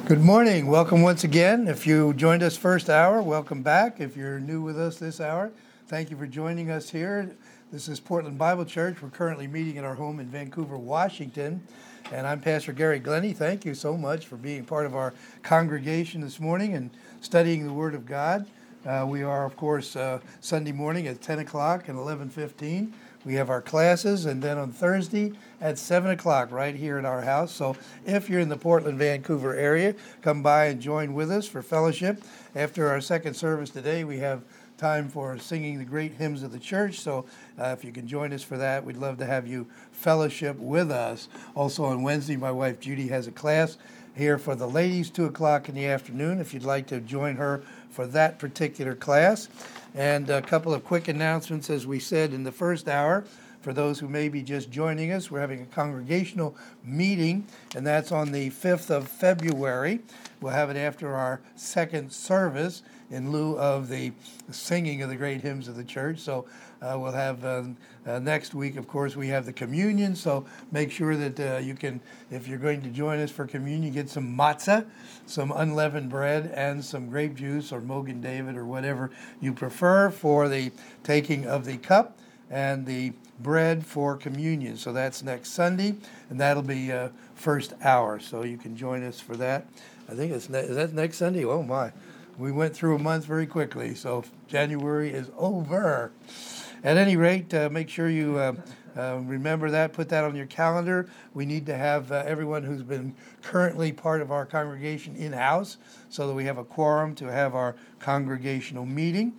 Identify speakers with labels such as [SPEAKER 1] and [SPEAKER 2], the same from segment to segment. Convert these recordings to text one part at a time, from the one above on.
[SPEAKER 1] Good morning. Welcome once again. If you joined us first hour, welcome back. If you're new with us this hour, thank you for joining us here. This is Portland Bible Church. We're currently meeting at our home in Vancouver, Washington. And I'm Pastor Gary Glennie. Thank you so much for being part of our congregation this morning and studying the Word of God. We are, of course, Sunday morning at 10 o'clock and 11:15. We have our classes, and then on Thursday at 7 o'clock right here at our house. So if you're in the Portland, Vancouver area, come by and join with us for fellowship. After our second service today, we have time for singing the great hymns of the church. So if you can join us for that, we'd love to have you fellowship with us. Also on Wednesday, my wife Judy has a class here for the ladies, 2 o'clock in the afternoon, if you'd like to join her for that particular class. And a couple of quick announcements, as we said in the first hour. For those who may be just joining us, we're having a congregational meeting, and that's on the 5th of February. We'll have it after our second service in lieu of the singing of the great hymns of the church. So we'll have next week, of course, we have the communion. So make sure that you can, if you're going to join us for communion, get some matzah, some unleavened bread, and some grape juice or Mogen David or whatever you prefer for the taking of the cup and the bread for communion. So that's next Sunday, and that'll be first hour. So you can join us for that. I think is that next Sunday? Oh my. We went through a month very quickly, so January is over. At any rate, make sure you remember that, put that on your calendar. We need to have everyone who's been currently part of our congregation in-house so that we have a quorum to have our congregational meeting.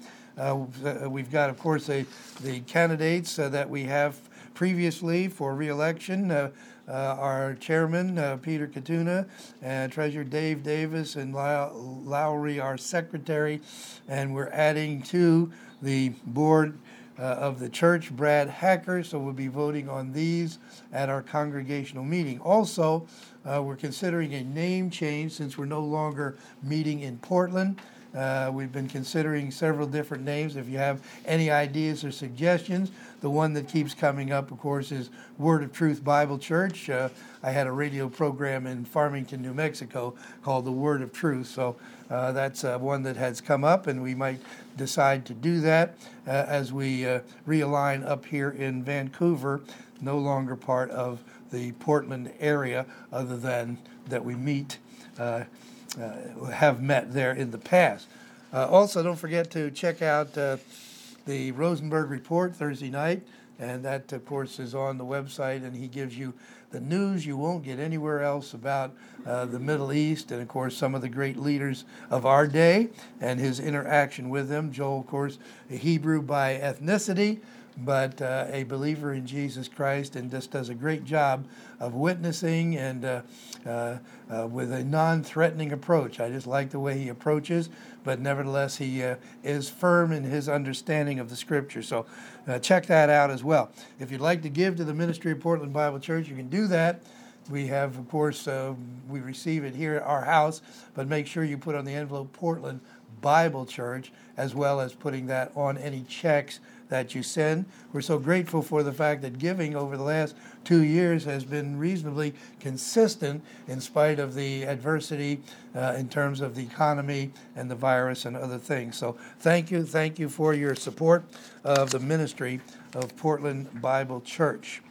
[SPEAKER 1] We've got, of course, the candidates that we have previously for re-election. Our chairman, Peter Katuna, and Treasurer Dave Davis, and Lowry, our secretary. And we're adding to the board of the church, Brad Hacker. So we'll be voting on these at our congregational meeting. Also, we're considering a name change since we're no longer meeting in Portland. We've been considering several different names. If you have any ideas or suggestions, the one that keeps coming up, of course, is Word of Truth Bible Church. I had a radio program in Farmington, New Mexico called The Word of Truth. So that's one that has come up, and we might decide to do that as we realign up here in Vancouver, no longer part of the Portland area, other than that we meet have met there in the past. Also, don't forget to check out the Rosenberg Report Thursday night, and that, of course, is on the website, and he gives you the news you won't get anywhere else about the Middle East, and, of course, some of the great leaders of our day and his interaction with them. Joel, of course, a Hebrew by ethnicity, but a believer in Jesus Christ, and just does a great job of witnessing and with a non-threatening approach. I just like the way he approaches, but nevertheless he is firm in his understanding of the Scripture. So check that out as well. If you'd like to give to the ministry of Portland Bible Church, you can do that. We have, of course, we receive it here at our house, but make sure you put on the envelope Portland Bible Church, as well as putting that on any checks that you send. We're so grateful for the fact that giving over the last 2 years has been reasonably consistent in spite of the adversity in terms of the economy and the virus and other things. So thank you for your support of the ministry of Portland Bible Church.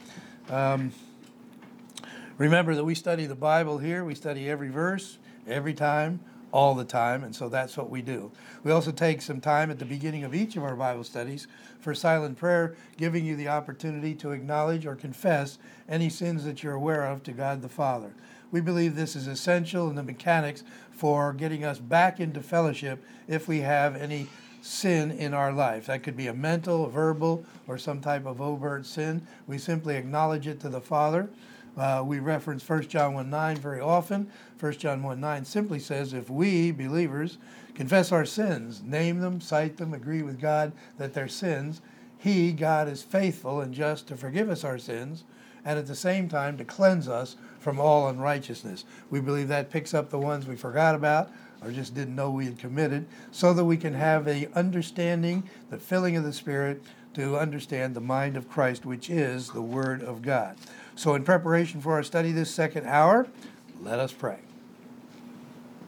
[SPEAKER 1] Remember that we study the Bible here. We study every verse, every time, all the time, and so that's what we do. We also take some time at the beginning of each of our Bible studies for silent prayer, giving you the opportunity to acknowledge or confess any sins that you're aware of to God the Father. We believe this is essential in the mechanics for getting us back into fellowship if we have any sin in our life. That could be a mental, a verbal, or some type of overt sin. We simply acknowledge it to the Father. We reference 1 John 1:9 very often. 1 John 1:9 simply says, if we, believers, confess our sins, name them, cite them, agree with God that they're sins, He, God, is faithful and just to forgive us our sins and at the same time to cleanse us from all unrighteousness. We believe that picks up the ones we forgot about or just didn't know we had committed, so that we can have the understanding, the filling of the Spirit, to understand the mind of Christ, which is the Word of God. So in preparation for our study this second hour, let us pray.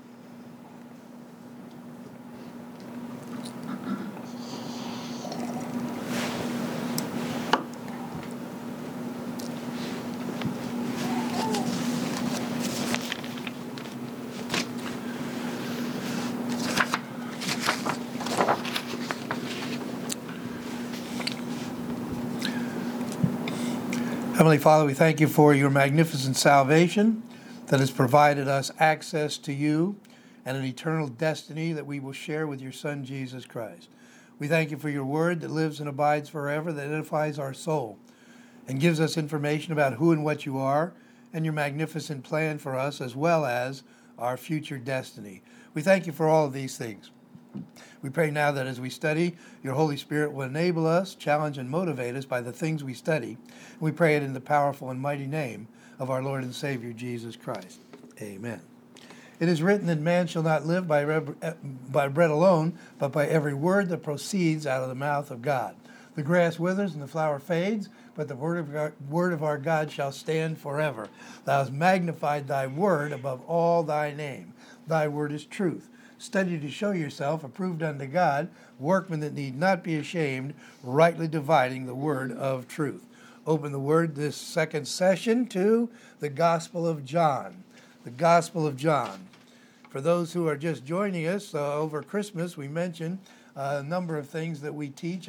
[SPEAKER 1] Heavenly Father, we thank you for your magnificent salvation that has provided us access to you and an eternal destiny that we will share with your Son, Jesus Christ. We thank you for your word that lives and abides forever, that edifies our soul and gives us information about who and what you are and your magnificent plan for us, as well as our future destiny. We thank you for all of these things. We pray now that as we study, your Holy Spirit will enable us, challenge, and motivate us by the things we study. And we pray it in the powerful and mighty name of our Lord and Savior, Jesus Christ. Amen. It is written that man shall not live by bread alone, but by every word that proceeds out of the mouth of God. The grass withers and the flower fades, but the word of our God shall stand forever. Thou hast magnified thy word above all thy name. Thy word is truth. Study to show yourself approved unto God, workmen that need not be ashamed, rightly dividing the word of truth. Open the word this second session to the Gospel of John. The Gospel of John. For those who are just joining us, over Christmas we mentioned a number of things that we teach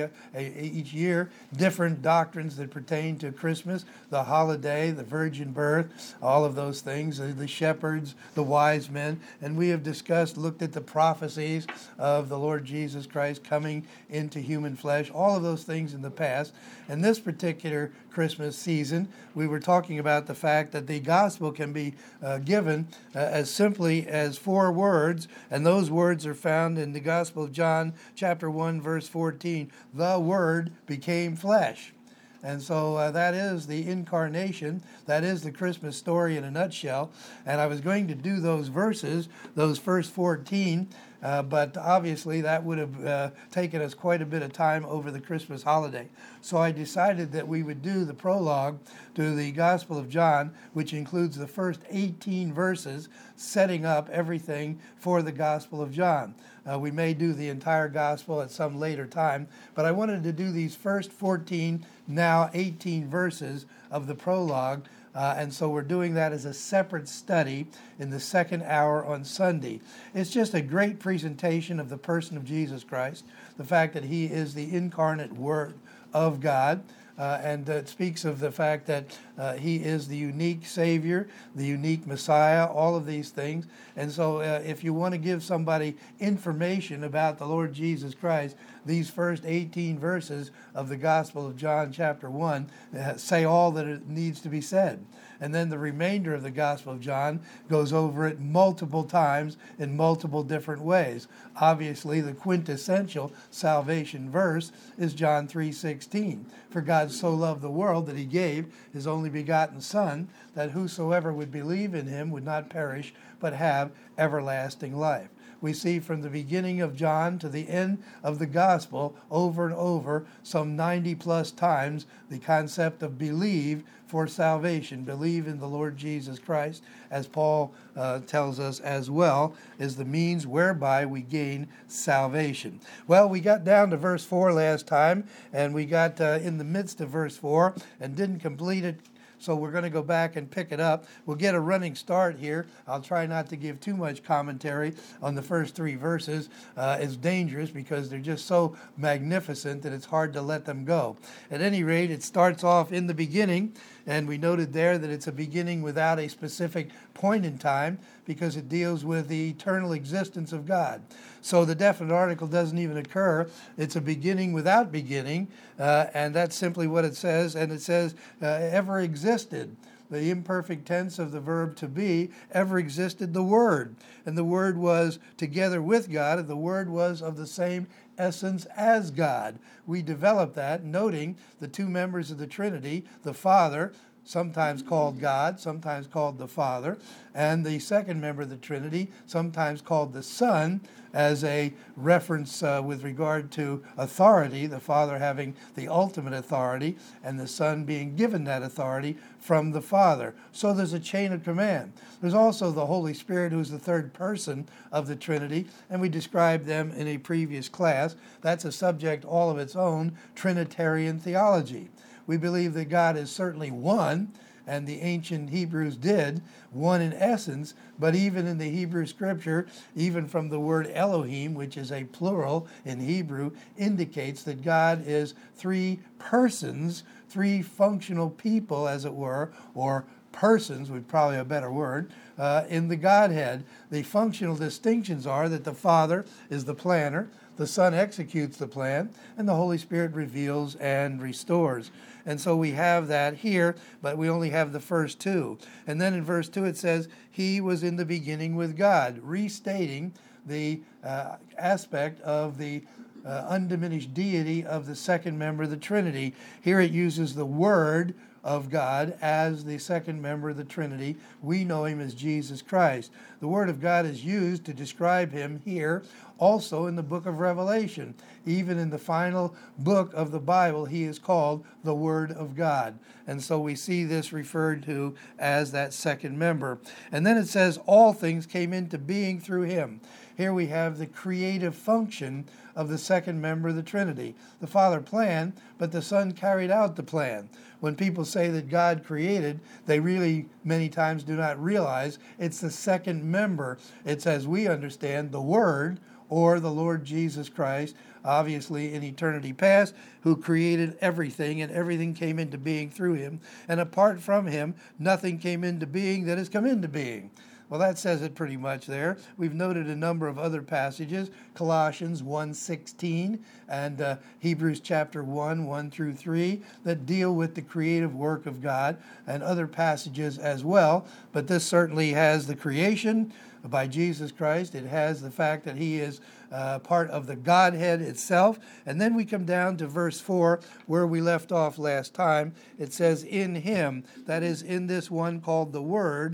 [SPEAKER 1] each year, different doctrines that pertain to Christmas, the holiday, the virgin birth, all of those things, the shepherds, the wise men, and we have looked at the prophecies of the Lord Jesus Christ coming into human flesh, all of those things in the past. And this particular Christmas season, we were talking about the fact that the gospel can be given as simply as 4 words, and those words are found in the Gospel of John, chapter 1, verse 14. The Word became flesh. And so that is the incarnation. That is the Christmas story in a nutshell. And I was going to do those verses, those first 14, but obviously that would have taken us quite a bit of time over the Christmas holiday. So I decided that we would do the prologue to the Gospel of John, which includes the first 18 verses, setting up everything for the Gospel of John. We may do the entire Gospel at some later time, but I wanted to do these first 14, now 18 verses of the prologue, and so we're doing that as a separate study in the second hour on Sunday. It's just a great presentation of the person of Jesus Christ, the fact that he is the incarnate Word of God, and it speaks of the fact that he is the unique Savior, the unique Messiah, all of these things. And so if you want to give somebody information about the Lord Jesus Christ, these first 18 verses of the Gospel of John chapter 1 say all that it needs to be said. And then the remainder of the Gospel of John goes over it multiple times in multiple different ways. Obviously, the quintessential salvation verse is John 3:16. For God so loved the world that he gave his only begotten Son, that whosoever would believe in him would not perish, but have everlasting life. We see from the beginning of John to the end of the gospel, over and over, some 90 plus times, the concept of believe for salvation. Believe in the Lord Jesus Christ, as Paul tells us as well, is the means whereby we gain salvation. Well, we got down to verse 4 last time, and we got in the midst of verse 4 and didn't complete it. So we're going to go back and pick it up. We'll get a running start here. I'll try not to give too much commentary on the first 3 verses. It's dangerous because they're just so magnificent that it's hard to let them go. At any rate, it starts off in the beginning, and we noted there that it's a beginning without a specific point in time because it deals with the eternal existence of God. So the definite article doesn't even occur. It's a beginning without beginning, and that's simply what it says. And it says, ever existed. The imperfect tense of the verb to be, ever existed the Word. And the Word was together with God, and the Word was of the same essence as God. We developed that, noting the 2 members of the Trinity, the Father, sometimes called God, sometimes called the Father, and the second member of the Trinity, sometimes called the Son, as a reference with regard to authority, the Father having the ultimate authority, and the Son being given that authority from the Father. So there's a chain of command. There's also the Holy Spirit, who's the third person of the Trinity, and we described them in a previous class. That's a subject all of its own, Trinitarian theology. We believe that God is certainly one, and the ancient Hebrews did, one in essence, but even in the Hebrew scripture, even from the word Elohim, which is a plural in Hebrew, indicates that God is three persons, three functional people, as it were, or persons would probably a better word, in the Godhead. The functional distinctions are that the Father is the planner, the Son executes the plan, and the Holy Spirit reveals and restores. And so we have that here, but we only have the first two. And then in verse 2 it says, He was in the beginning with God, restating the aspect of the undiminished deity of the second member of the Trinity. Here it uses the Word of God as the second member of the Trinity. We know him as Jesus Christ. The Word of God is used to describe him here also in the book of Revelation. Even in the final book of the Bible, he is called the Word of God. And so we see this referred to as that second member. And then it says, all things came into being through him. Here we have the creative function of the second member of the Trinity. The Father planned, but the Son carried out the plan. When people say that God created, they really many times do not realize it's the second member. It's, as we understand, the Word, or the Lord Jesus Christ, obviously in eternity past, who created everything, and everything came into being through him. And apart from him, nothing came into being that has come into being. Well, that says it pretty much there. We've noted a number of other passages, Colossians 1:16 and Hebrews chapter 1 through 3, that deal with the creative work of God, and other passages as well. But this certainly has the creation by Jesus Christ. It has the fact that he is part of the Godhead itself. And then we come down to verse 4, where we left off last time. It says, in him, that is, in this one called the Word,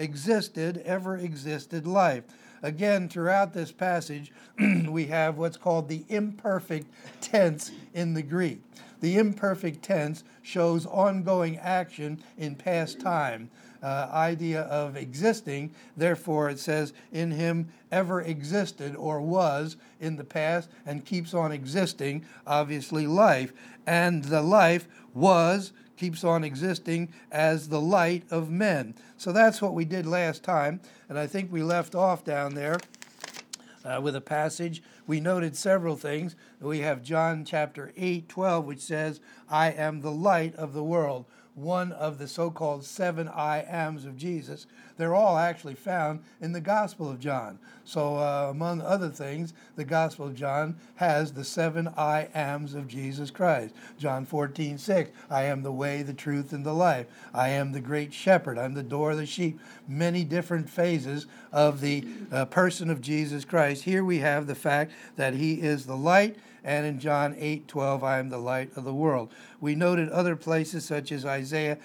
[SPEAKER 1] ever existed life. Again, throughout this passage, we have what's called the imperfect tense in the Greek. The imperfect tense shows ongoing action in past time, idea of existing. Therefore, it says, in him ever existed, or was in the past, and keeps on existing, obviously life. And the life keeps on existing as the light of men. So that's what we did last time, and I think we left off down there with a passage. We noted several things. We have John chapter 8:12, which says, I am the light of the world. One of the so-called 7 I ams of Jesus. They're all actually found in the Gospel of John. So among other things, the Gospel of John has the 7 I ams of Jesus Christ. John 14:6, I am the way, the truth, and the life. I am the great shepherd. I'm the door of the sheep. Many different phases of the person of Jesus Christ. Here we have the fact that he is the light. And in John 8:12, I am the light of the world. We noted other places such as Isaiah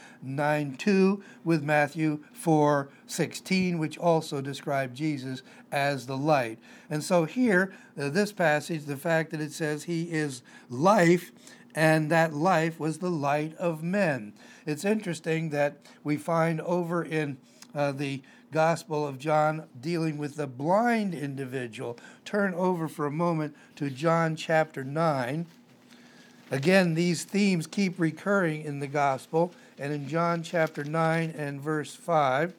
[SPEAKER 1] 9:2 with Matthew 4:16, which also describe Jesus as the light. And so here, this passage, the fact that it says he is life, and that life was the light of men. It's interesting that we find over in the Gospel of John dealing with the blind individual. Turn over for a moment to John chapter 9. Again, these themes keep recurring in the Gospel. And in John chapter 9 and verse 5,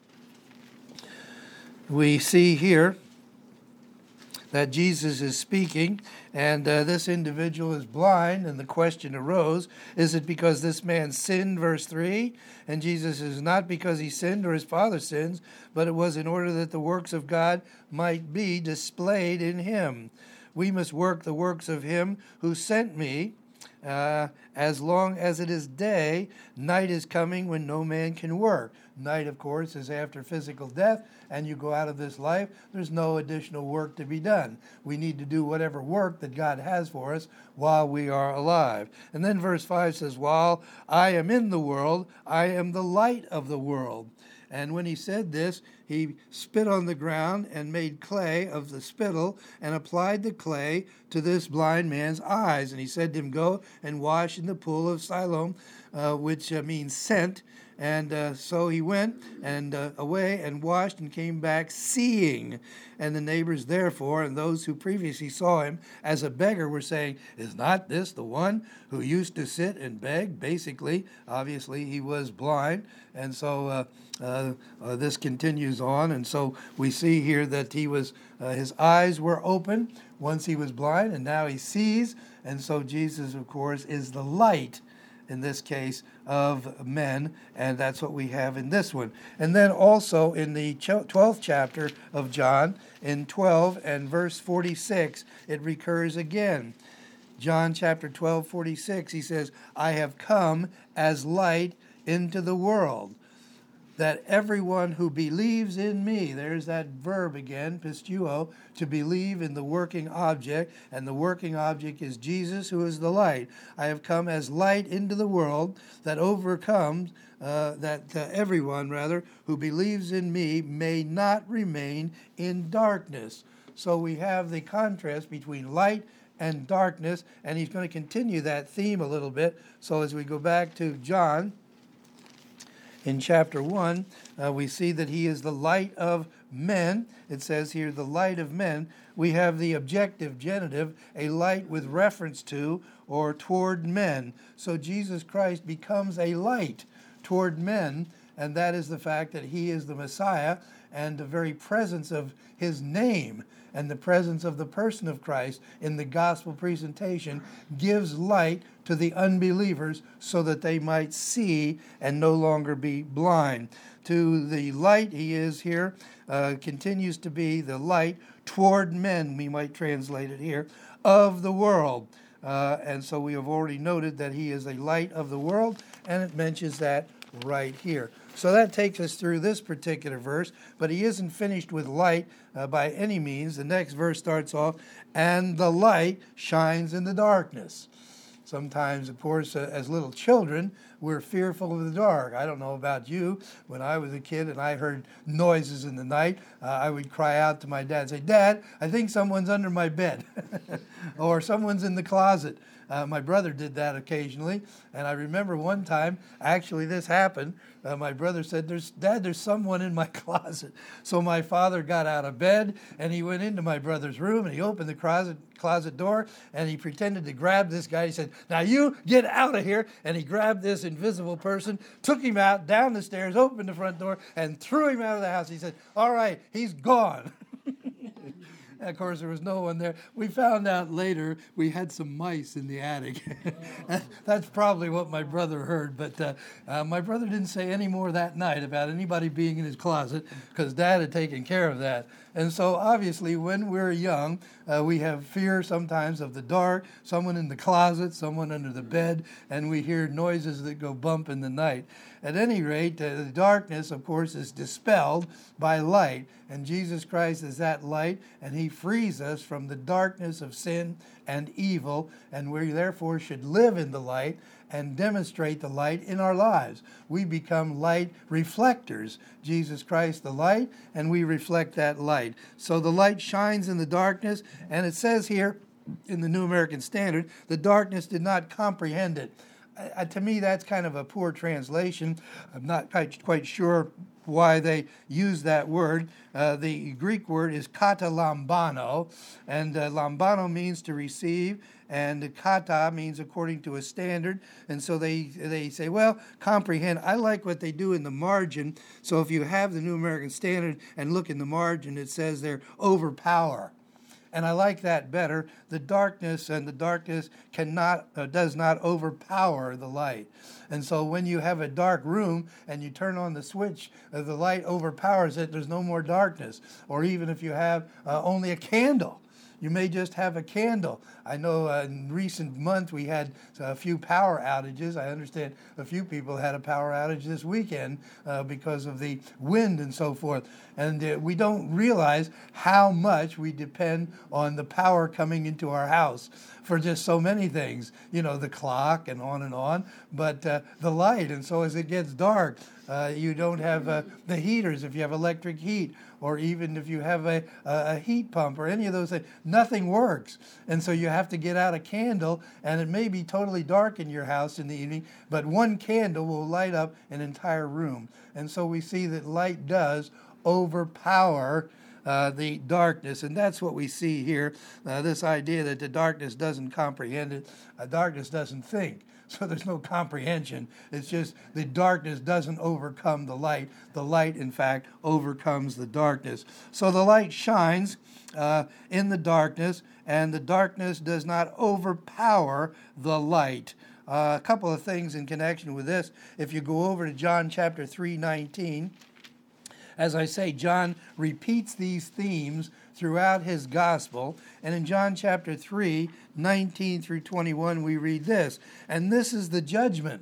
[SPEAKER 1] we see here that Jesus is speaking, and this individual is blind, and the question arose, is it because this man sinned, verse 3? And Jesus says, not because he sinned or his father sins, but it was in order that the works of God might be displayed in him. We must work the works of him who sent me. As long as it is day, night is coming when no man can work. Night, of course, is after physical death, and you go out of this life. There's no additional work to be done. We need to do whatever work that God has for us while we are alive. And then verse 5 says, while I am in the world, I am the light of the world. And when he said this, he spit on the ground and made clay of the spittle and applied the clay to this blind man's eyes. And he said to him, go and wash in the pool of Siloam, which means sent. And so he went and away and washed and came back seeing. And the neighbors therefore, and those who previously saw him as a beggar, were saying, is not this the one who used to sit and beg? Basically, obviously, he was blind. And so this continues on. And so we see here that he was, his eyes were open once he was blind, and now he sees. And so Jesus, of course, is the light, in this case, of men, and that's what we have in this one. And then also in the 12th chapter of John, in 12 and verse 46, it recurs again. John chapter 12, 46, he says, I have come as light into the world, that everyone who believes in me, there's that verb again, pistuo, to believe in the working object, and the working object is Jesus, who is the light. I have come as light into the world that overcomes, everyone, rather, who believes in me may not remain in darkness. So we have the contrast between light and darkness, and he's going to continue that theme a little bit. So as we go back to John, in chapter 1, we see that he is the light of men. It says here, the light of men. We have the objective genitive, a light with reference to or toward men. So Jesus Christ becomes a light toward men, and that is the fact that he is the Messiah, and the very presence of his name and the presence of the person of Christ in the gospel presentation gives light to the unbelievers so that they might see and no longer be blind. To the light he is here, continues to be the light toward men, we might translate it here, of the world. And so we have already noted that he is a light of the world, and it mentions that right here. So that takes us through this particular verse, but he isn't finished with light by any means. The next verse starts off, and the light shines in the darkness. Sometimes, of course, as little children, we're fearful of the dark. I don't know about you. When I was a kid and I heard noises in the night, I would cry out to my dad and say, Dad, I think someone's under my bed or someone's in the closet. My brother did that occasionally, and I remember one time, actually this happened, my brother said, Dad, there's someone in my closet. So my father got out of bed, and he went into my brother's room, and he opened the closet door, and he pretended to grab this guy. He said, now you get out of here, and he grabbed this invisible person, took him out, down the stairs, opened the front door, and threw him out of the house. He said, all right, he's gone. Of course, there was no one there. We found out later we had some mice in the attic. That's probably what my brother heard. But my brother didn't say any more that night about anybody being in his closet because Dad had taken care of that. And so obviously when we're young, we have fear sometimes of the dark, someone in the closet, someone under the bed, and we hear noises that go bump in the night. At any rate, the darkness, of course, is dispelled by light. And Jesus Christ is that light, and he frees us from the darkness of sin and evil, and we therefore should live in the light and demonstrate the light in our lives. We become light reflectors. Jesus Christ the light, and we reflect that light. So the light shines in the darkness, and it says here in the New American Standard, the darkness did not comprehend it. To me, that's kind of a poor translation. I'm not quite sure why they use that word. The Greek word is katalambano, and lambano means to receive, and kata means according to a standard. And so they say, well, comprehend. I like what they do in the margin. So if you have the New American Standard and look in the margin, it says there, overpower. And I like that better. The darkness does not overpower the light. And so when you have a dark room and you turn on the switch, the light overpowers it, there's no more darkness. Or even if you have only a candle, you may just have a candle. I know in recent months we had a few power outages. I understand a few people had a power outage this weekend because of the wind and so forth. And we don't realize how much we depend on the power coming into our house for just so many things. You know, the clock and on, but the light. And so as it gets dark, You don't have the heaters if you have electric heat, or even if you have a heat pump or any of those things. Nothing works. And so you have to get out a candle, and it may be totally dark in your house in the evening, but one candle will light up an entire room. And so we see that light does overpower the darkness, and that's what we see here, this idea that the darkness doesn't comprehend it, darkness doesn't think. So there's no comprehension. It's just the darkness doesn't overcome the light. The light, in fact, overcomes the darkness. So the light shines in the darkness, and the darkness does not overpower the light. A couple of things in connection with this. If you go over to John chapter 3:19, as I say, John repeats these themes throughout his gospel. And in John chapter 3:19 through 21, we read this. And this is the judgment.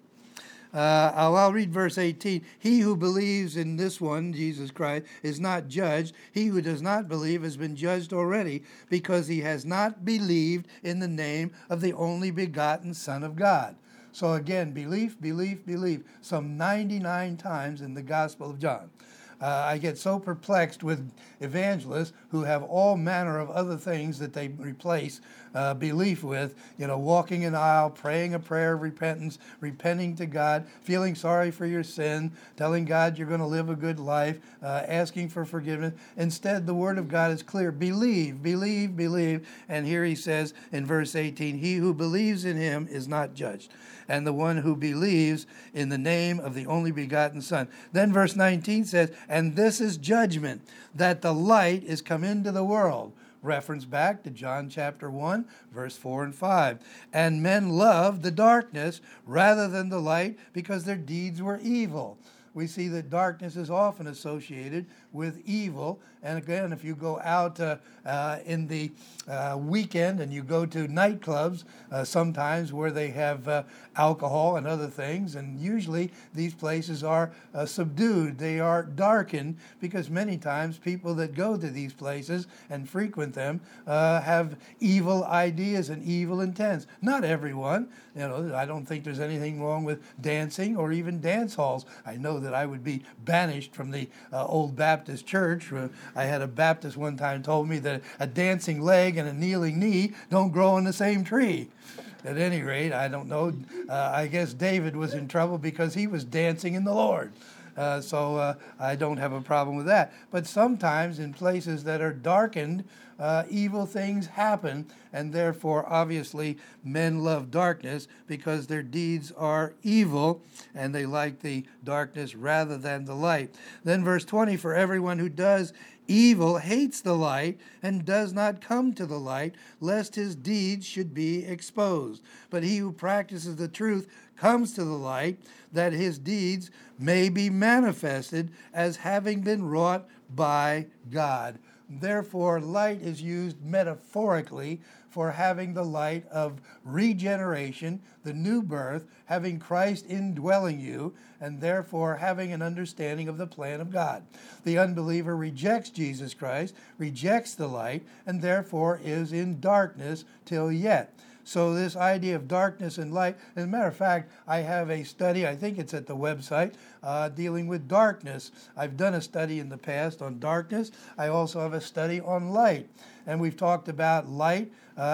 [SPEAKER 1] I'll read verse 18. He who believes in this one, Jesus Christ, is not judged. He who does not believe has been judged already, because he has not believed in the name of the only begotten Son of God. So again, belief, belief, belief, some 99 times in the Gospel of John. I get so perplexed with evangelists who have all manner of other things that they replace belief with, walking an aisle, praying a prayer of repentance, repenting to God, feeling sorry for your sin, telling God you're going to live a good life, asking for forgiveness. Instead, the Word of God is clear. Believe, believe, believe. And here he says in verse 18, he who believes in him is not judged, and the one who believes in the name of the only begotten Son. Then verse 19 says, and this is judgment, that the light is come into the world. Reference back to John chapter 1, verse 4 and 5. And men loved the darkness rather than the light, because their deeds were evil. We see that darkness is often associated with evil. And again, if you go out in the weekend and you go to nightclubs, sometimes where they have alcohol and other things, and usually these places are subdued. They are darkened, because many times people that go to these places and frequent them have evil ideas and evil intents. Not everyone. I don't think there's anything wrong with dancing or even dance halls. I know that I would be banished from the old Baptist church. I had a Baptist one time told me that a dancing leg and a kneeling knee don't grow on the same tree. At any rate, I don't know. I guess David was in trouble because he was dancing in the Lord. So I don't have a problem with that. But sometimes in places that are darkened, evil things happen, and therefore, obviously, men love darkness because their deeds are evil, and they like the darkness rather than the light. Then verse 20, for everyone who does evil hates the light and does not come to the light, lest his deeds should be exposed. But he who practices the truth comes to the light, that his deeds may be manifested as having been wrought by God. Therefore, light is used metaphorically for having the light of regeneration, the new birth, having Christ indwelling you, and therefore having an understanding of the plan of God. The unbeliever rejects Jesus Christ, rejects the light, and therefore is in darkness till yet. So this idea of darkness and light, as a matter of fact, I have a study, I think it's at the website, dealing with darkness. I've done a study in the past on darkness. I also have a study on light. And we've talked about light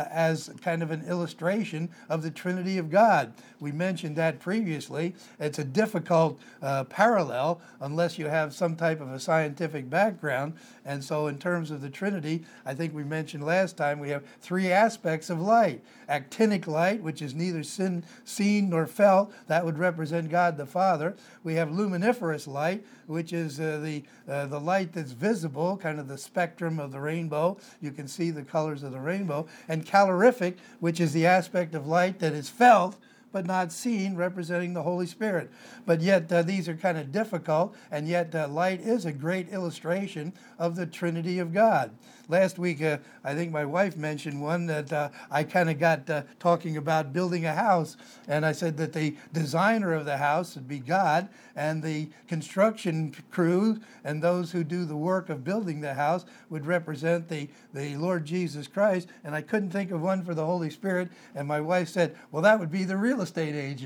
[SPEAKER 1] as kind of an illustration of the Trinity of God. We mentioned that previously. It's a difficult parallel unless you have some type of a scientific background. And so in terms of the Trinity, I think we mentioned last time, we have three aspects of light. Actinic light, which is neither seen nor felt. That would represent God the Father. We have luminiferous light, which is the light that's visible, kind of the spectrum of the rainbow. You can see the colors of the rainbow. And calorific, which is the aspect of light that is felt but not seen, representing the Holy Spirit. But yet these are kind of difficult, and yet light is a great illustration of the Trinity of God. Last week, I think my wife mentioned one that I kind of got talking about building a house, and I said that the designer of the house would be God, and the construction crew and those who do the work of building the house would represent the Lord Jesus Christ, and I couldn't think of one for the Holy Spirit, and my wife said, well, that would be the real estate agent.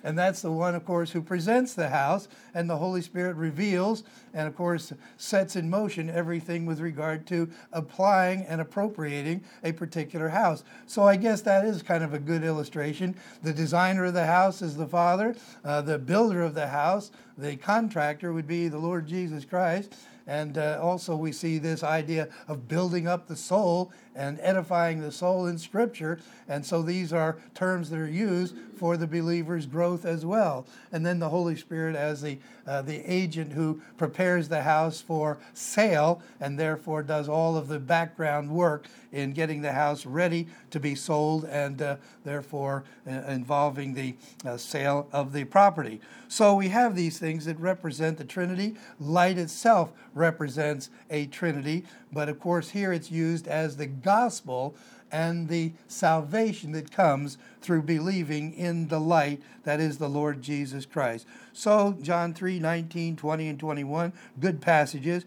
[SPEAKER 1] And that's the one, of course, who presents the house, and the Holy Spirit reveals and, of course, sets in motion everything with regard to applying and appropriating a particular house. So I guess that is kind of a good illustration. The designer of the house is the Father. The builder of the house, the contractor, would be the Lord Jesus Christ. And also we see this idea of building up the soul and edifying the soul in Scripture. And so these are terms that are used for the believer's growth as well. And then the Holy Spirit as the agent who prepares the house for sale and therefore does all of the background work in getting the house ready to be sold and therefore involving the sale of the property. So we have these things that represent the Trinity. Light itself represents a Trinity, but of course here it's used as the gospel and the salvation that comes through believing in the light that is the Lord Jesus Christ. So John 3:19, 20, and 21, good passages.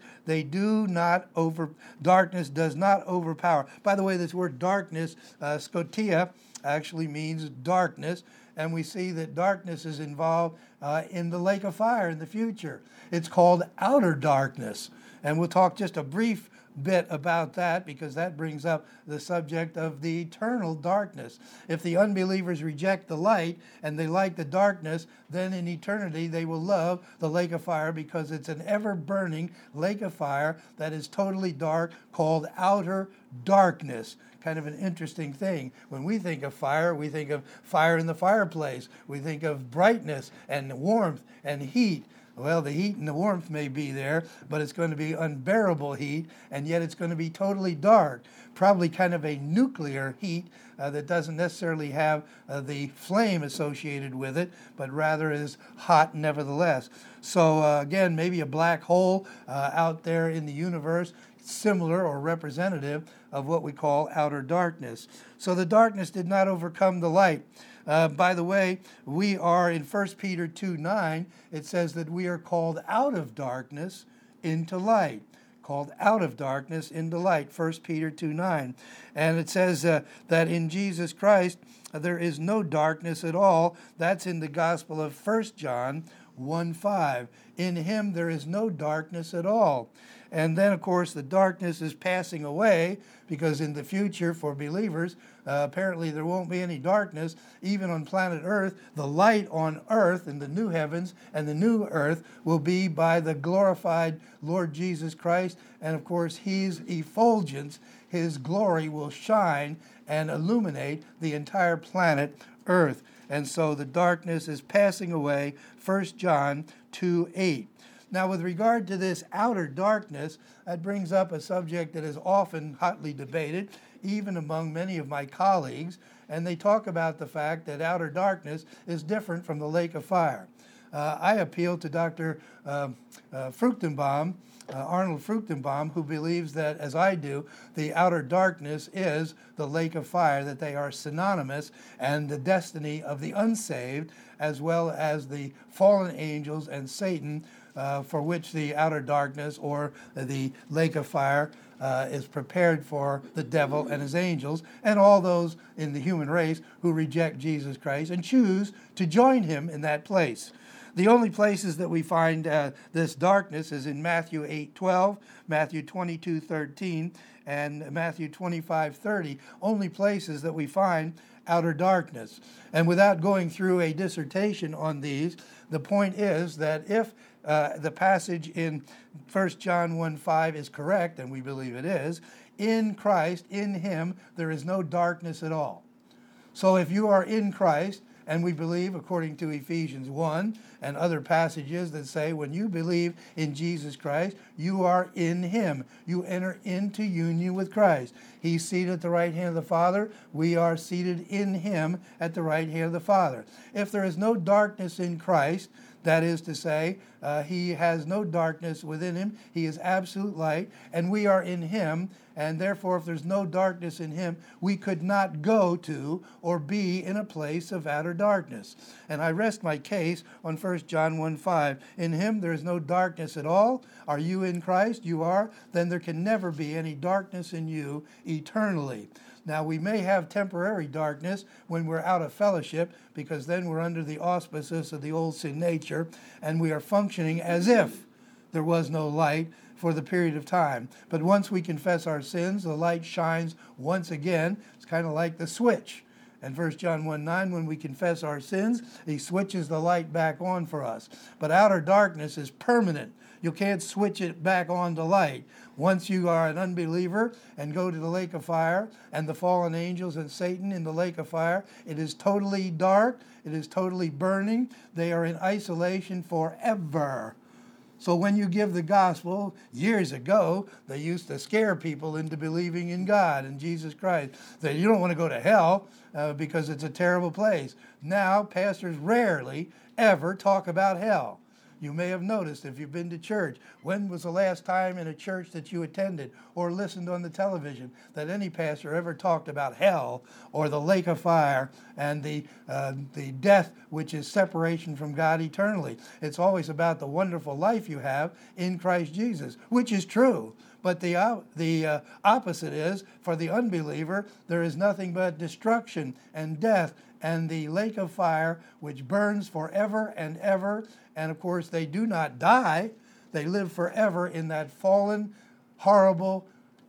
[SPEAKER 1] Darkness does not overpower. By the way, this word darkness, scotia, actually means darkness. And we see that darkness is involved in the lake of fire in the future. It's called outer darkness. And we'll talk just a brief bit about that because that brings up the subject of the eternal darkness. If the unbelievers reject the light and they like the darkness, then in eternity they will love the lake of fire because it's an ever-burning lake of fire that is totally dark called outer darkness. Kind of an interesting thing. When we think of fire, we think of fire in the fireplace. We think of brightness and warmth and heat. Well, the heat and the warmth may be there, but it's going to be unbearable heat, and yet it's going to be totally dark. Probably kind of a nuclear heat that doesn't necessarily have the flame associated with it, but rather is hot nevertheless. So again, maybe a black hole out there in the universe, similar or representative of what we call outer darkness. So the darkness did not overcome the light. By the way, we are in 1 Peter 2:9, it says that we are called out of darkness into light. Called out of darkness into light, 1 Peter 2:9. And it says that in Jesus Christ there is no darkness at all. That's in the Gospel of 1 John 1:5. In him there is no darkness at all. And then, of course, the darkness is passing away because in the future for believers, apparently there won't be any darkness. Even on planet Earth, the light on earth in the new heavens and the new earth will be by the glorified Lord Jesus Christ. And, of course, his effulgence, his glory will shine and illuminate the entire planet Earth. And so the darkness is passing away, 1 John 2:8. Now, with regard to this outer darkness, that brings up a subject that is often hotly debated, even among many of my colleagues, and they talk about the fact that outer darkness is different from the lake of fire. I appeal to Dr. Fruchtenbaum, Arnold Fruchtenbaum, who believes that, as I do, the outer darkness is the lake of fire, that they are synonymous, and the destiny of the unsaved, as well as the fallen angels and Satan, for which the outer darkness or the lake of fire is prepared for the devil and his angels and all those in the human race who reject Jesus Christ and choose to join him in that place. The only places that we find this darkness is in Matthew 8:12, Matthew 22:13, and Matthew 25:30. Only places that we find outer darkness. And without going through a dissertation on these, the point is that if the passage in 1 John 1:5 is correct, and we believe it is, in Christ, in him, there is no darkness at all. So if you are in Christ, and we believe, according to Ephesians 1 and other passages that say when you believe in Jesus Christ, you are in him. You enter into union with Christ. He's seated at the right hand of the Father. We are seated in him at the right hand of the Father. If there is no darkness in Christ, that is to say, he has no darkness within him. He is absolute light, and we are in him. And therefore, if there's no darkness in him, we could not go to or be in a place of outer darkness. And I rest my case on 1 John 1:5. In him there is no darkness at all. Are you in Christ? You are. Then there can never be any darkness in you eternally. Now, we may have temporary darkness when we're out of fellowship, because then we're under the auspices of the old sin nature, and we are functioning as if there was no light for the period of time. But once we confess our sins, the light shines once again. It's kind of like the switch. And 1 John 1:9, when we confess our sins, he switches the light back on for us. But outer darkness is permanent. You can't switch it back on to light. Once you are an unbeliever and go to the lake of fire, and the fallen angels and Satan in the lake of fire, it is totally dark. It is totally burning. They are in isolation forever. So when you give the gospel, years ago, they used to scare people into believing in God and Jesus Christ. That you don't want to go to hell because it's a terrible place. Now, pastors rarely ever talk about hell. You may have noticed if you've been to church, when was the last time in a church that you attended or listened on the television that any pastor ever talked about hell or the lake of fire and the death, which is separation from God eternally? It's always about the wonderful life you have in Christ Jesus, which is true. But the opposite is, for the unbeliever, there is nothing but destruction and death and the lake of fire, which burns forever and ever. And of course, they do not die. They live forever in that fallen, horrible,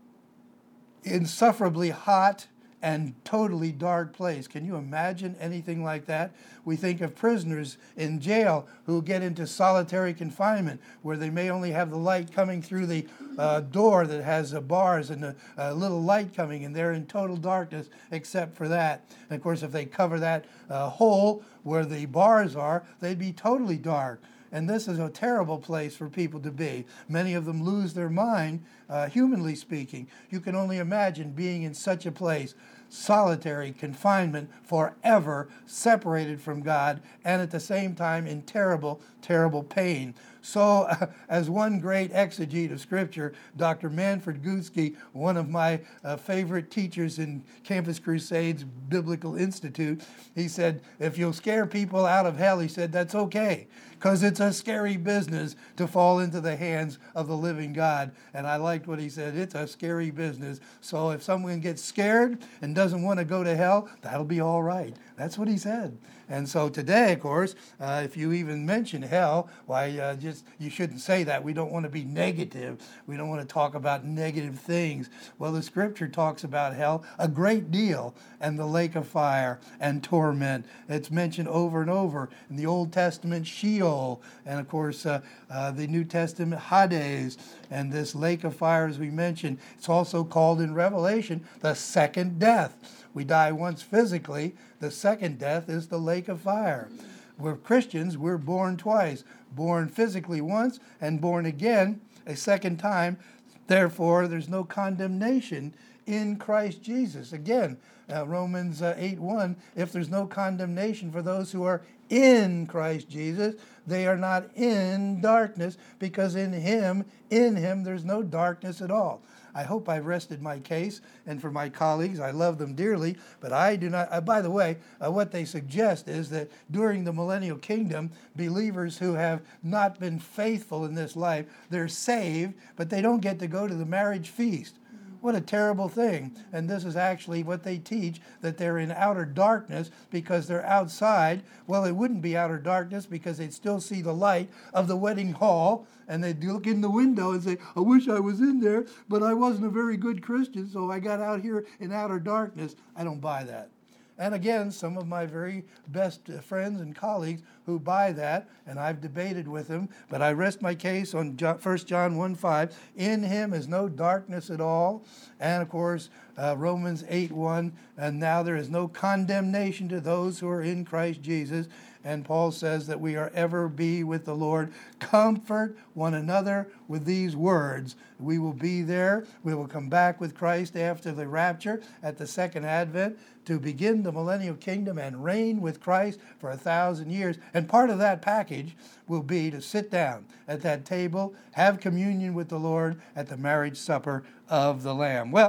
[SPEAKER 1] insufferably hot, and totally dark place. Can you imagine anything like that? We think of prisoners in jail who get into solitary confinement, where they may only have the light coming through the door that has bars and a little light coming, and they're in total darkness except for that. And of course, if they cover that hole where the bars are, they'd be totally dark. And this is a terrible place for people to be. Many of them lose their mind, humanly speaking. You can only imagine being in such a place, solitary confinement, forever separated from God, and at the same time in terrible, terrible pain. So, as one great exegete of Scripture, Dr. Manfred Gutsky, one of my favorite teachers in Campus Crusades Biblical Institute, he said, if you'll scare people out of hell, he said, that's okay, because it's a scary business to fall into the hands of the living God. And I liked what he said, it's a scary business. So if someone gets scared and doesn't want to go to hell, that'll be all right. That's what he said. And so today, of course, if you even mention hell, why, you shouldn't say that. We don't want to be negative. We don't want to talk about negative things. Well, the Scripture talks about hell a great deal, and the lake of fire and torment. It's mentioned over and over in the Old Testament, Sheol, and of course, the New Testament, Hades. And this lake of fire, as we mentioned, it's also called in Revelation the second death. We die once physically. The second death is the lake of fire. We're Christians. We're born twice. Born physically once and born again a second time. Therefore, there's no condemnation in Christ Jesus. Again, Romans 8:1, if there's no condemnation for those who are in Christ Jesus, they are not in darkness, because in Him, there's no darkness at all. I hope I've rested my case, and for my colleagues, I love them dearly, but I do not. By the way, what they suggest is that during the millennial kingdom, believers who have not been faithful in this life, they're saved, but they don't get to go to the marriage feast. What a terrible thing. And this is actually what they teach, that they're in outer darkness because they're outside. Well, it wouldn't be outer darkness, because they'd still see the light of the wedding hall, and they'd look in the window and say, I wish I was in there, but I wasn't a very good Christian, so I got out here in outer darkness. I don't buy that. And again, some of my very best friends and colleagues who buy that, and I've debated with them, but I rest my case on 1 John 1:5. In Him is no darkness at all. And of course, Romans 8:1, and now there is no condemnation to those who are in Christ Jesus. And Paul says that we are ever be with the Lord. Comfort one another with these words. We will be there. We will come back with Christ after the rapture at the second advent to begin the millennial kingdom and reign with Christ for 1,000 years. And part of that package will be to sit down at that table, have communion with the Lord at the marriage supper of the Lamb. Well,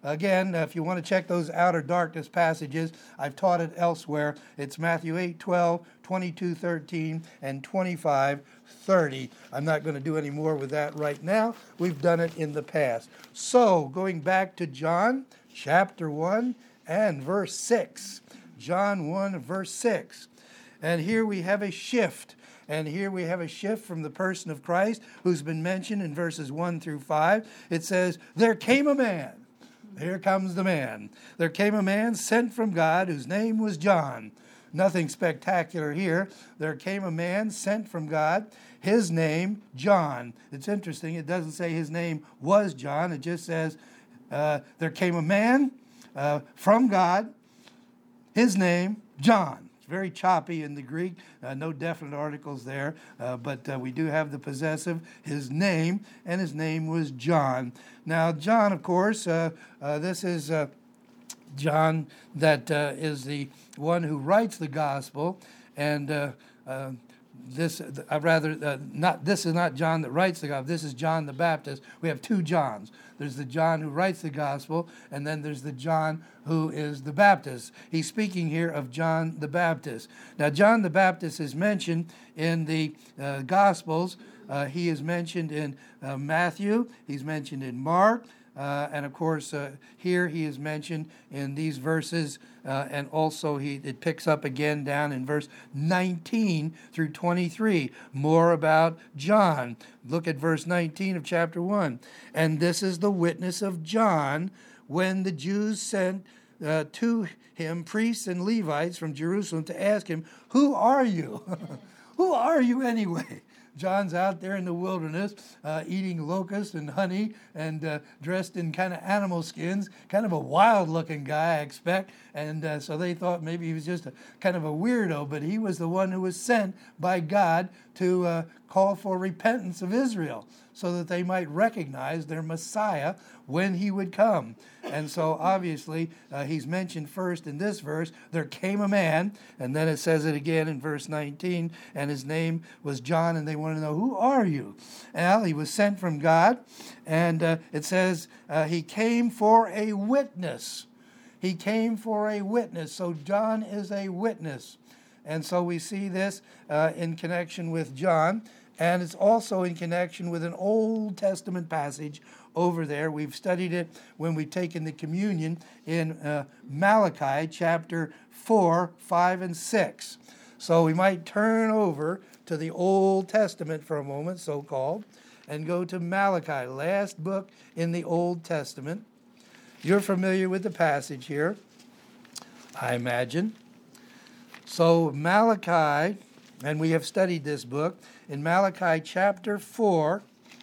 [SPEAKER 1] Again, if you want to check those outer darkness passages, I've taught it elsewhere. It's Matthew 8:12, 22:13, and 25:30. I'm not going to do any more with that right now. We've done it in the past. So, going back to John chapter 1 and verse 6. John 1, verse 6. And here we have a shift. And here we have a shift from the person of Christ who's been mentioned in verses 1 through 5. It says, there came a man. Here comes the man. There came a man sent from God whose name was John. Nothing spectacular here. There came a man sent from God. His name, John. It's interesting. It doesn't say his name was John. It just says there came a man from God. His name, John. It's very choppy in the Greek. No definite articles there. But we do have the possessive, his name, and his name was John. Now, John, of course, this is John that is the one who writes the gospel. And this is not John that writes the gospel. This is John the Baptist. We have two Johns. There's the John who writes the gospel, and then there's the John who is the Baptist. He's speaking here of John the Baptist. Now, John the Baptist is mentioned in the Gospels. He is mentioned in Matthew. He's mentioned in Mark. And of course, here he is mentioned in these verses, and also it picks up again down in verse 19 through 23, more about John. Look at verse 19 of chapter 1. And this is the witness of John when the Jews sent to him priests and Levites from Jerusalem to ask him, who are you? Who are you anyway? John's out there in the wilderness eating locusts and honey and dressed in kind of animal skins, kind of a wild-looking guy, I expect. And so they thought maybe he was just a kind of a weirdo, but he was the one who was sent by God to call for repentance of Israel so that they might recognize their Messiah when he would come. And so obviously he's mentioned first in this verse, there came a man, and then it says it again in verse 19, and his name was John, and they want to know, who are you? Well, he was sent from God, and it says he came for a witness. He came for a witness. So John is a witness. And so we see this in connection with John, and it's also in connection with an Old Testament passage over there. We've studied it when we've taken the communion in Malachi chapter 4, 5, and 6. So we might turn over to the Old Testament for a moment, so-called, and go to Malachi, last book in the Old Testament. You're familiar with the passage here, I imagine. So Malachi, and we have studied this book, in Malachi chapter 4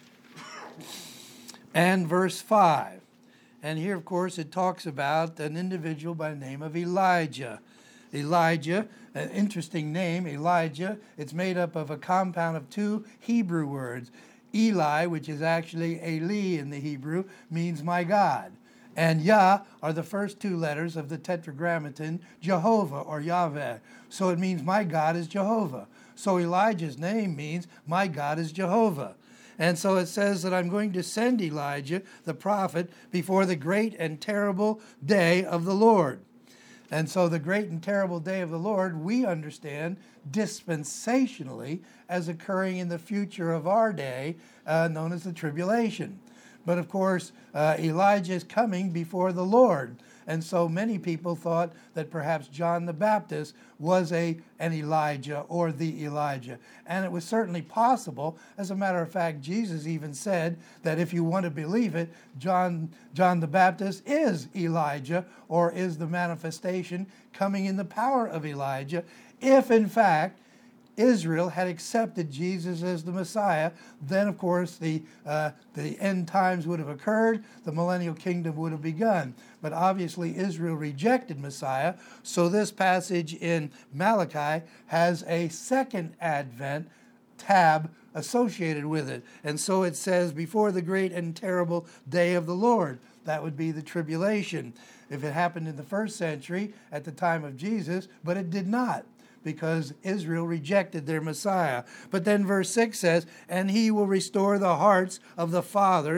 [SPEAKER 1] and verse 5. And here, of course, it talks about an individual by the name of Elijah. Elijah, an interesting name, Elijah. It's made up of a compound of two Hebrew words. Eli, which is actually Eli in the Hebrew, means my God. And Yah are the first two letters of the tetragrammaton Jehovah or Yahweh. So it means my God is Jehovah. So Elijah's name means my God is Jehovah. And so it says that I'm going to send Elijah, the prophet, before the great and terrible day of the Lord. And so the great and terrible day of the Lord, we understand dispensationally as occurring in the future of our day, known as the tribulation. But of course, Elijah is coming before the Lord. And so many people thought that perhaps John the Baptist was an Elijah or the Elijah. And it was certainly possible. As a matter of fact, Jesus even said that if you want to believe it, John the Baptist is Elijah, or is the manifestation coming in the power of Elijah, if in fact Israel had accepted Jesus as the Messiah. Then, of course, the end times would have occurred. The millennial kingdom would have begun. But obviously, Israel rejected Messiah. So this passage in Malachi has a second advent tab associated with it. And so it says, before the great and terrible day of the Lord. That would be the tribulation. If it happened in the first century at the time of Jesus, but it did not, because Israel rejected their Messiah. But then verse 6 says, and he will restore the hearts of the fathers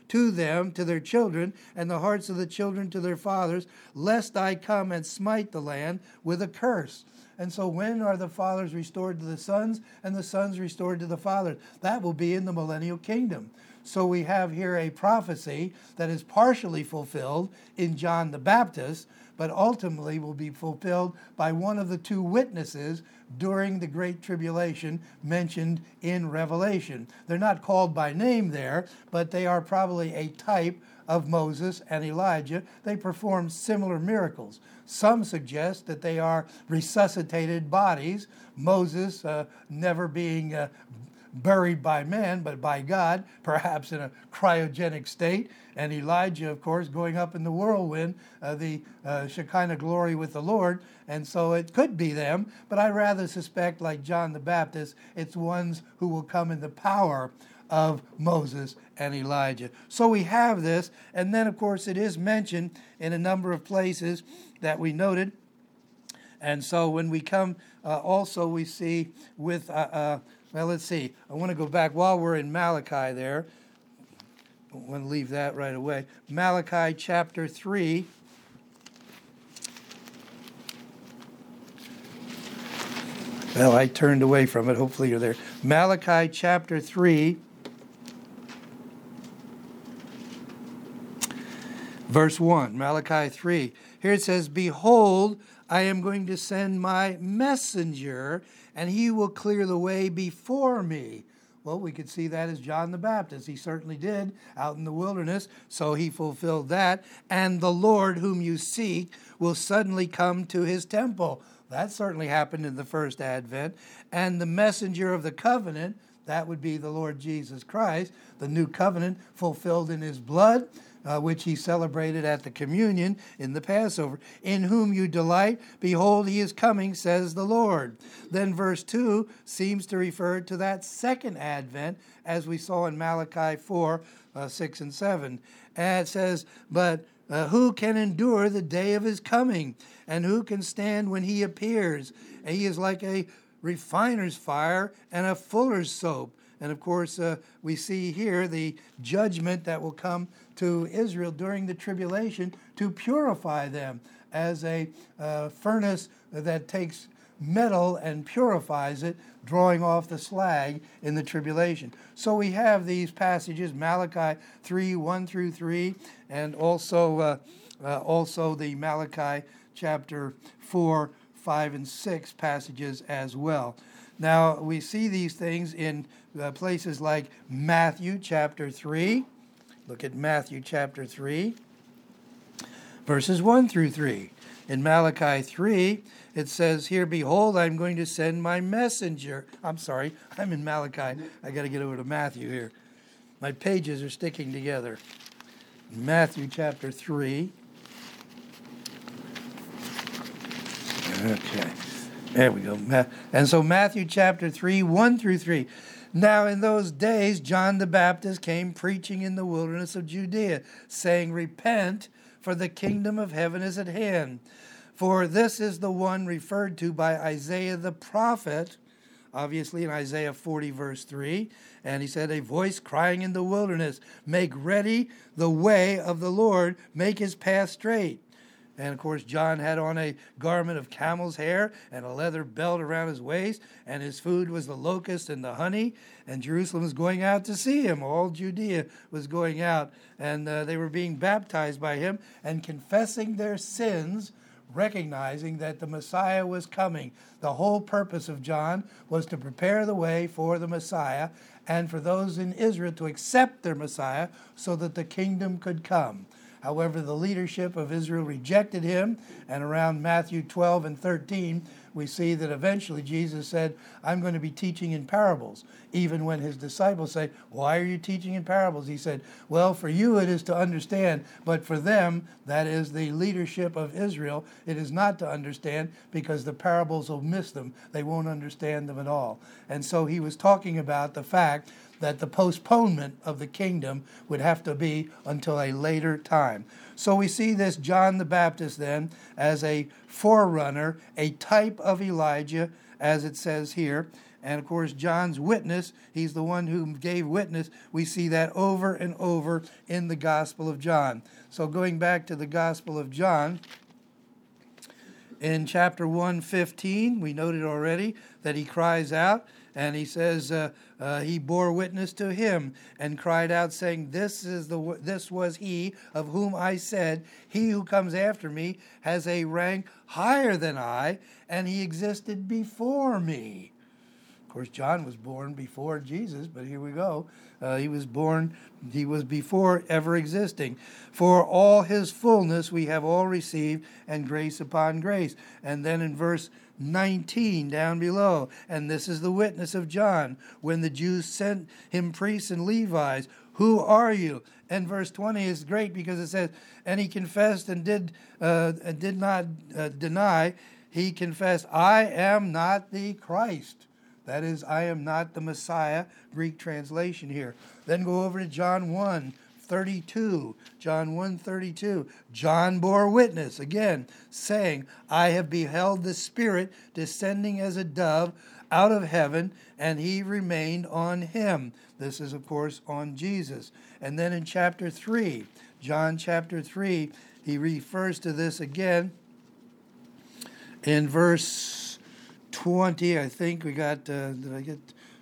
[SPEAKER 1] to them, to their children, and the hearts of the children to their fathers, lest I come and smite the land with a curse. And so when are the fathers restored to the sons and the sons restored to the fathers? That will be in the millennial kingdom. So we have here a prophecy that is partially fulfilled in John the Baptist, but ultimately will be fulfilled by one of the two witnesses during the Great Tribulation mentioned in Revelation. They're not called by name there, but they are probably a type of Moses and Elijah. They perform similar miracles. Some suggest that they are resuscitated bodies, Moses never being buried by man, but by God, perhaps in a cryogenic state, and Elijah, of course, going up in the whirlwind, the Shekinah glory with the Lord, and so it could be them, but I rather suspect, like John the Baptist, it's ones who will come in the power of Moses and Elijah. So we have this, and then, of course, it is mentioned in a number of places that we noted. And so when we come, also we see with, well, let's see. I want to go back while we're in Malachi there. I want to leave that right away. Malachi chapter 3. Well, I turned away from it. Hopefully you're there. Malachi chapter 3. Verse 1, Malachi 3. Here it says, Behold, I am going to send my messenger, and he will clear the way before me. Well, we could see that as John the Baptist. He certainly did out in the wilderness, so he fulfilled that. And the Lord whom you seek will suddenly come to his temple. That certainly happened in the first advent. And the messenger of the covenant, that would be the Lord Jesus Christ, the new covenant fulfilled in his blood, which he celebrated at the communion in the Passover. In whom you delight, behold, he is coming, says the Lord. Then verse 2 seems to refer to that second advent, as we saw in Malachi 4, 6 and 7. And it says, But who can endure the day of his coming? And who can stand when he appears? And he is like a refiner's fire and a fuller's soap. And of course, we see here the judgment that will come to Israel during the tribulation to purify them as a furnace that takes metal and purifies it, drawing off the slag in the tribulation. So we have these passages, Malachi 3, 1 through 3, and also the Malachi chapter 4, 5, and 6 passages as well. Now, we see these things in places like Matthew chapter 3. Look at Matthew chapter 3, verses 1 through 3. In Malachi 3, it says here, Behold, I'm going to send my messenger. I'm sorry, I'm in Malachi. I got to get over to Matthew here. My pages are sticking together. Matthew chapter 3. Okay. There we go. And so Matthew chapter 3, 1 through 3. Now in those days John the Baptist came preaching in the wilderness of Judea, saying, Repent, for the kingdom of heaven is at hand. For this is the one referred to by Isaiah the prophet, obviously in Isaiah 40 verse 3. And he said, A voice crying in the wilderness, Make ready the way of the Lord, make his path straight. And, of course, John had on a garment of camel's hair and a leather belt around his waist, and his food was the locust and the honey, and Jerusalem was going out to see him. All Judea was going out, and they were being baptized by him and confessing their sins, recognizing that the Messiah was coming. The whole purpose of John was to prepare the way for the Messiah and for those in Israel to accept their Messiah so that the kingdom could come. However, the leadership of Israel rejected him, and around Matthew 12 and 13, we see that eventually Jesus said, I'm going to be teaching in parables. Even when his disciples say, Why are you teaching in parables? He said, Well, for you it is to understand, but for them, that is the leadership of Israel, it is not to understand, because the parables will miss them. They won't understand them at all. And so he was talking about the fact that the postponement of the kingdom would have to be until a later time. So we see this John the Baptist then as a forerunner, a type of Elijah, as it says here. And of course, John's witness, he's the one who gave witness. We see that over and over in the Gospel of John. So going back to the Gospel of John, in chapter 1:15, we noted already that he cries out, and he says he bore witness to him and cried out, saying, this was he of whom I said, he who comes after me has a rank higher than I, and he existed before me. Of course, John was born before Jesus, but here we go. He was before ever existing. For all his fullness we have all received, and grace upon grace. And then in verse 19 down below, and this is the witness of John, when the Jews sent him priests and Levites, who are you? And verse 20 is great because it says, and he confessed and did not deny. He confessed, I am not the Christ. That is, I am not the Messiah, Greek translation here. Then go over to John 1:32. John 1:32. John bore witness, again, saying, I have beheld the Spirit descending as a dove out of heaven, and he remained on him. This is, of course, on Jesus. And then in chapter 3, John chapter 3, he refers to this again in verse 20, I think we got, did I get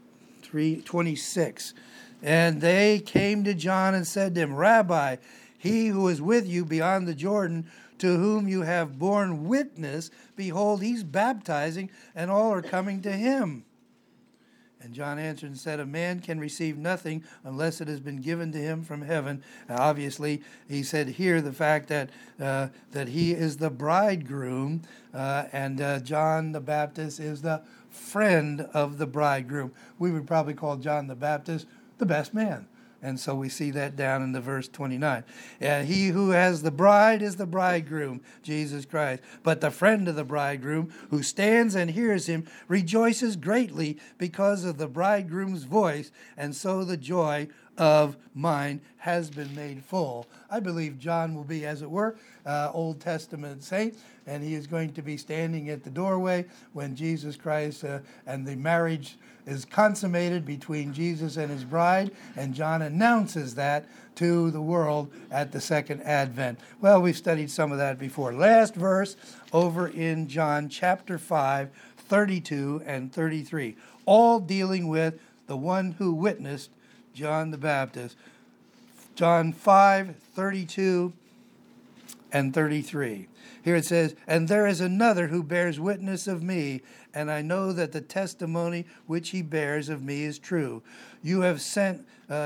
[SPEAKER 1] 26? And they came to John and said to him, Rabbi, he who is with you beyond the Jordan, to whom you have borne witness, behold, he's baptizing, and all are coming to him. And John answered and said, a man can receive nothing unless it has been given to him from heaven. Now, obviously, he said here the fact that he is the bridegroom, and John the Baptist is the friend of the bridegroom. We would probably call John the Baptist the best man. And so we see that down in the verse 29. He who has the bride is the bridegroom, Jesus Christ. But the friend of the bridegroom, who stands and hears him, rejoices greatly because of the bridegroom's voice, and so the joy of mine has been made full. I believe John will be, as it were, Old Testament saint, and he is going to be standing at the doorway when Jesus Christ and the marriage is consummated between Jesus and his bride, and John announces that to the world at the second advent. Well, we've studied some of that before. Last verse over in John chapter 5, 32 and 33, all dealing with the one who witnessed John the Baptist. John 5, 32 and 33. Here it says, and there is another who bears witness of me, and I know that the testimony which he bears of me is true. You have sent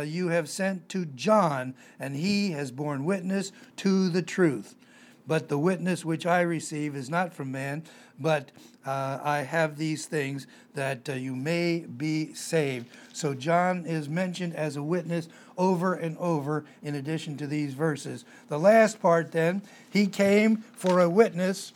[SPEAKER 1] to John, and he has borne witness to the truth. But the witness which I receive is not from man, but I have these things that you may be saved. So John is mentioned as a witness over and over in addition to these verses. The last part then, he came for a witness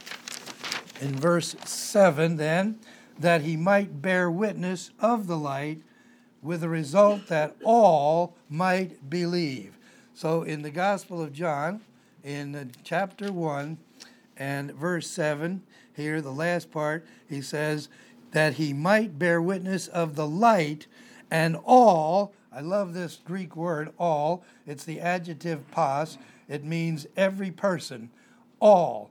[SPEAKER 1] in verse 7 then, that he might bear witness of the light, with the result that all might believe. So in the Gospel of John, in chapter 1 and verse 7, here the last part, he says that he might bear witness of the light, and all, I love this Greek word, all, it's the adjective pas, it means every person, all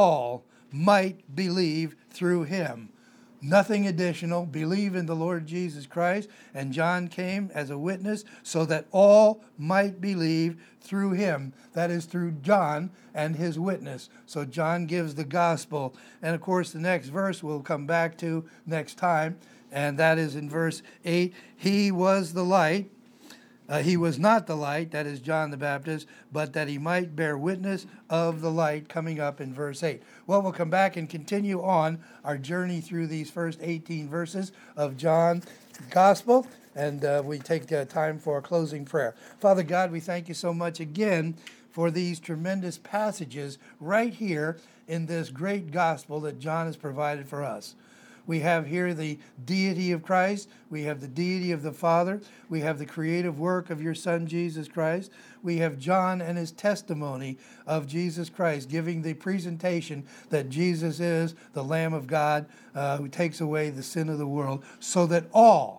[SPEAKER 1] might believe through him. Nothing additional. Believe in the Lord Jesus Christ. And John came as a witness so that all might believe through him. That is through John and his witness. So John gives the gospel. And of course, the next verse we'll come back to next time. And that is in verse 8. He was the light. He was not the light, that is John the Baptist, but that he might bear witness of the light, coming up in verse 8. Well, we'll come back and continue on our journey through these first 18 verses of John's Gospel, and we take time for a closing prayer. Father God, we thank you so much again for these tremendous passages right here in this great gospel that John has provided for us. We have here the deity of Christ. We have the deity of the Father. We have the creative work of your Son, Jesus Christ. We have John and his testimony of Jesus Christ, giving the presentation that Jesus is the Lamb of God who takes away the sin of the world, so that all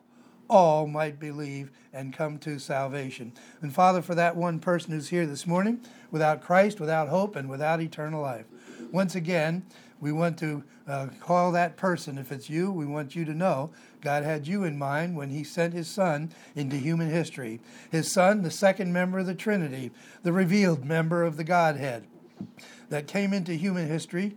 [SPEAKER 1] might believe and come to salvation. And Father, for that one person who's here this morning, without Christ, without hope, and without eternal life, once again, we want to call that person. If it's you, we want you to know God had you in mind when he sent his Son into human history. His Son, the second member of the Trinity, the revealed member of the Godhead, that came into human history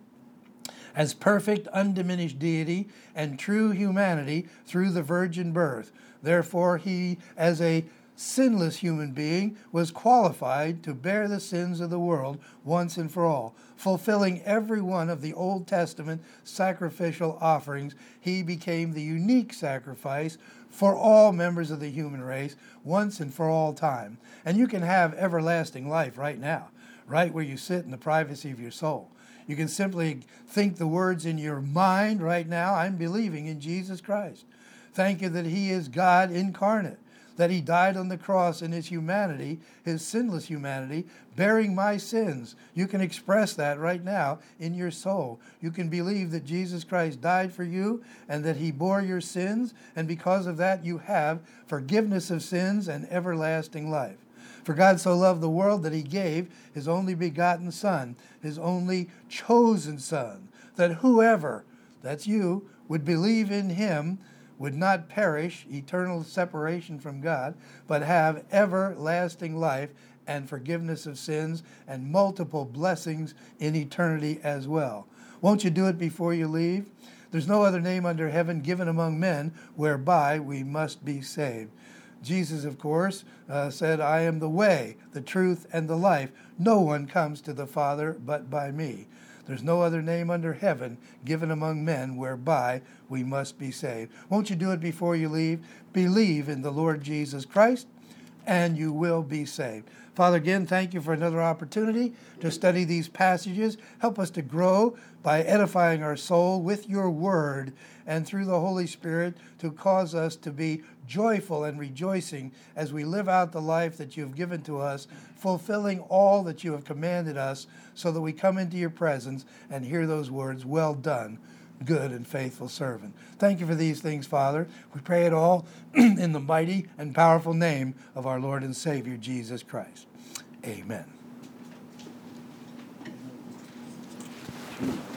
[SPEAKER 1] as perfect, undiminished deity and true humanity through the virgin birth. Therefore, he, as a sinless human being, was qualified to bear the sins of the world once and for all. Fulfilling every one of the Old Testament sacrificial offerings, he became the unique sacrifice for all members of the human race once and for all time. And you can have everlasting life right now, right where you sit in the privacy of your soul. You can simply think the words in your mind right now, I'm believing in Jesus Christ. Thank you that he is God incarnate, that he died on the cross in his humanity, his sinless humanity, bearing my sins. You can express that right now in your soul. You can believe that Jesus Christ died for you and that he bore your sins, and because of that you have forgiveness of sins and everlasting life. For God so loved the world that he gave his only begotten Son, his only chosen Son, that whoever, that's you, would believe in him would not perish, eternal separation from God, but have everlasting life and forgiveness of sins and multiple blessings in eternity as well. Won't you do it before you leave? There's no other name under heaven given among men whereby we must be saved. Jesus, of course, said, I am the way, the truth, and the life. No one comes to the Father but by me. There's no other name under heaven given among men whereby we must be saved. Won't you do it before you leave? Believe in the Lord Jesus Christ, and you will be saved. Father, again, thank you for another opportunity to study these passages. Help us to grow by edifying our soul with your word and through the Holy Spirit to cause us to be joyful and rejoicing as we live out the life that you have given to us, fulfilling all that you have commanded us, so that we come into your presence and hear those words, well done, good and faithful servant. Thank you for these things, Father. We pray it all in the mighty and powerful name of our Lord and Savior, Jesus Christ. Amen.